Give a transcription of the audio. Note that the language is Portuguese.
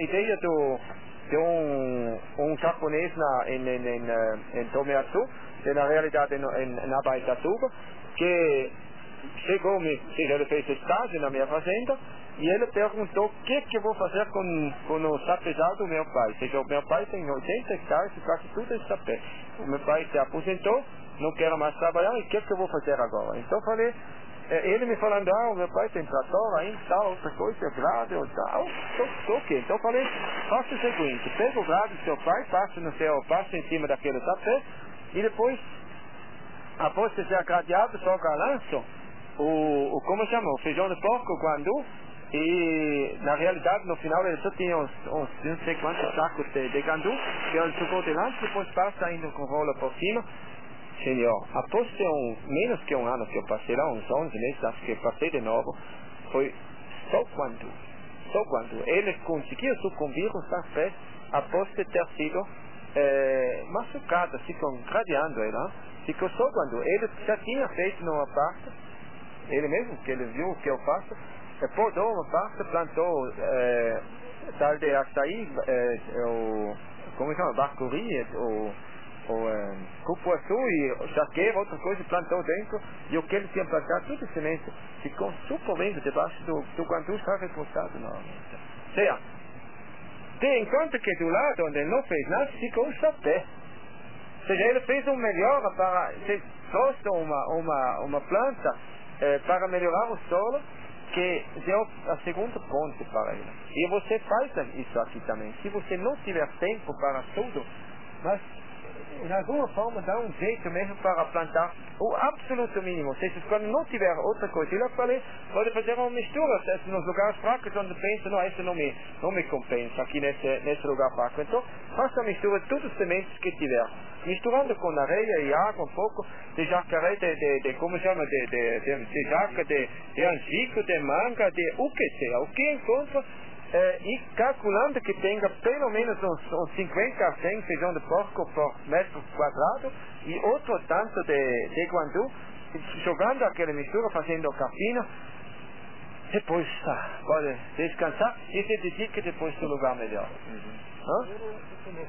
ideia de um japonês em Tomiatsu, que na realidade na Baitatuba, que ele fez estágio na minha fazenda, e ele perguntou o que eu vou fazer com o sapezal do meu pai. Ou seja, o meu pai tem 80 hectares e quase tudo é sapé. O meu pai se aposentou, não quero mais trabalhar, e o que eu vou fazer agora? Então eu falei, ele me falando, o meu pai tem trator, aí tal, outra coisa, grado, tal, ok. Então eu falei, faça o seguinte, pega o grado do seu pai, passa em cima daquele sapé, e depois, após que seja gradeado, só lanço como chama? O feijão de porco, guandu, e na realidade no final ele só tinha uns não sei quantos sacos de gandu, que ele jogou de lanche, depois passa ainda com rola por cima. Senhor, após menos que um ano que eu passei lá, uns 11 meses, acho que eu passei de novo, foi só guandu. Ele conseguiu sucumbir os sapés após ter sido machucado, ficam gradeando ele, ficou só guandu. Ele já tinha feito numa parte, ele mesmo, que ele viu o que eu faço, podou uma parte, plantou tal de açaí, como chama, bacuri, cupuaçu e jaqueira, outra coisa, plantou dentro, e o que ele tinha plantado, tudo semente, ficou super bem debaixo do guandu, está repostado novamente. Ou seja, enquanto que do lado onde ele não fez nada, ficou um sapé. Ou seja, ele fez um melhor para, se trouxe uma planta para melhorar o solo, que deu a segunda ponte para ele. E você faz isso aqui também. Se você não tiver tempo para tudo, mas de alguma forma dá um jeito mesmo para plantar o absoluto mínimo. Ou seja, quando não tiver outra coisa, eu falei, pode fazer uma mistura nos lugares fracos onde pensa, não, isso não me compensa aqui nesse lugar fraco. Então, faça a mistura de todas as sementes que tiver. Misturando com areia e água um pouco de jacaré, como chama, de jaca, de angico, de manga, de o que seja, o que encontra, e calculando que tenha pelo menos uns 50 a 100 feijão de porco por metro quadrado e outro tanto de guandu, jogando aquela mistura, fazendo capina, depois pode descansar e se dedica depois do lugar melhor.